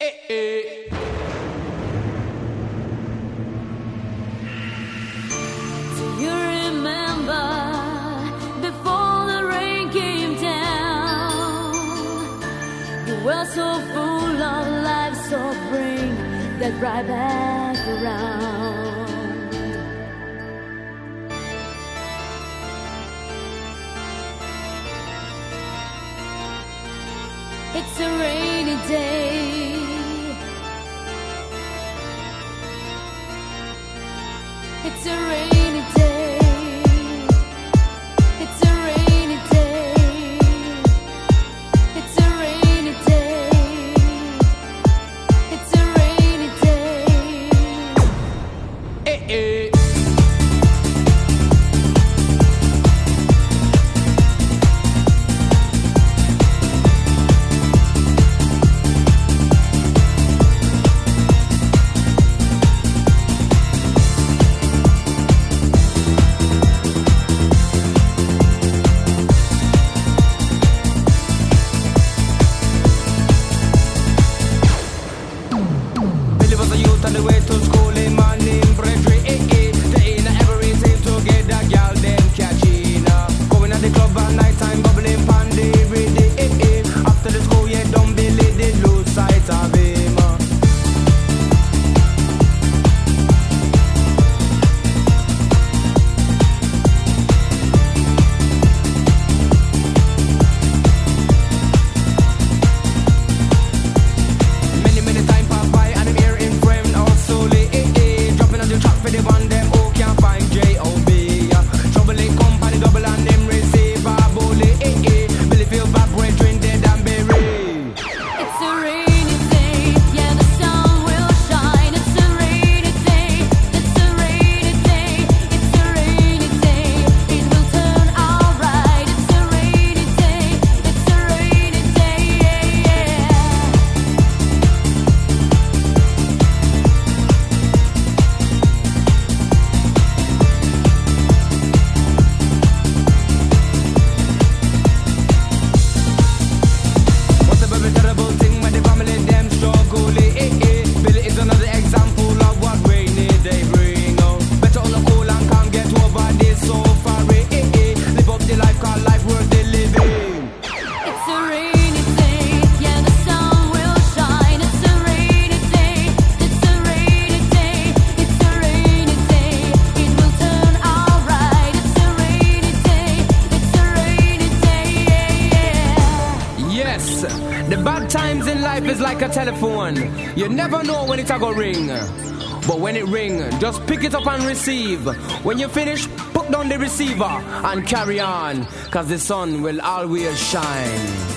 Do you remember before the rain came down? You were so full of life, so bring that right back around. It's a rainy day. It's a rainy day. It's a rainy day. It's a rainy day. It's a rainy day. On the way to school in my name, Bredry, they ain't everything together, girl, them catching up. Going at the club at night time, bubbling pandy, ready, after the school, yeah, don't believe they lose sight of him. Many time pass by and I'm here in frame now slowly, dropping on the track for the one them who can't find J.O.B. Trouble it company double and them receive a bully, Billy feel bad brethren dead and buried. It's a rainy day, yeah, the sun will shine. It's a rainy day, it's a rainy day, it's a rainy day. It will turn alright. It's a rainy day, it's a rainy day, yeah. What's a very terrible thing when the family them struggle, Billy is another example of what rainy day bring. Better all the cool and calm, get over this so far, live up the life, cause life worth the living. It's a rainy day, yeah, the sun will shine. It's a rainy day, it's a rainy day, it's a rainy day. It will turn alright. It's a rainy day, it's a rainy day, yeah. Yes, the bad times in life is like a telephone. You never know when it's a go ring. But when it ring, just pick it up and receive. When you finish, put down the receiver and carry on, cause the sun will always shine.